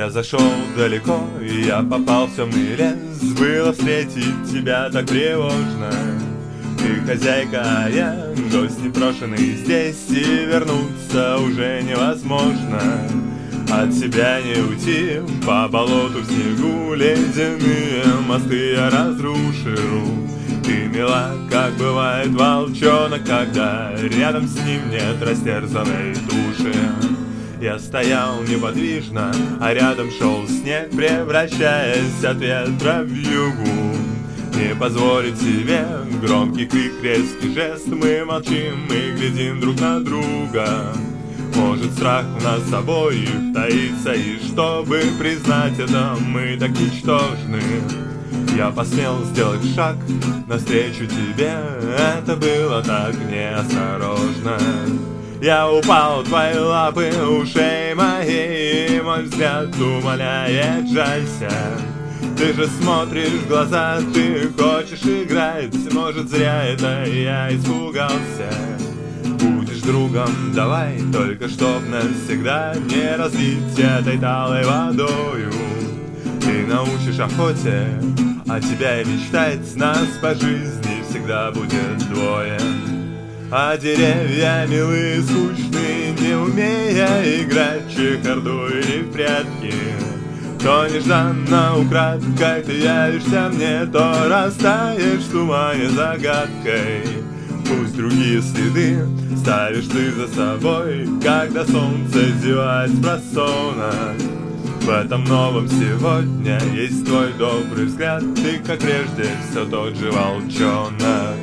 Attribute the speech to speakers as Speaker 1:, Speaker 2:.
Speaker 1: Я зашел далеко, и я попал в темный лес. Было встретить тебя так тревожно. Ты хозяйка, а я гость непрошенный здесь, и вернуться уже невозможно. От тебя не уйти, по болоту в снегу ледяные мосты я разрушил. Ты мила, как бывает волчонок, когда рядом с ним нет растерзанной души. Я стоял неподвижно, а рядом шел снег, превращаясь от ветра в вьюгу. Не позволить себе громкий крик, резкий жест. Мы молчим и глядим друг на друга. Может, страх у нас обоих таится, и чтобы признать это, мы так ничтожны. Я посмел сделать шаг навстречу тебе, это было так неосторожно. Я упал в твои лапы, ушей моей, и мой взгляд умоляет, жалься. Ты же смотришь в глаза, ты хочешь играть, может, зря это я испугался. Будешь другом, давай, только чтоб навсегда не разлить этой талой водою. Ты научишь охоте, а тебя и мечтать, нас по жизни всегда будет двое. А деревья милые, скучные, не умея играть чехарду или в прятки. То нежданно украдкой ты явишься мне, то растаешь в тумане загадкой. Пусть другие следы ставишь ты за собой, когда солнце зевает с просонок. В этом новом сегодня есть твой добрый взгляд, ты, как прежде, все тот же волчонок.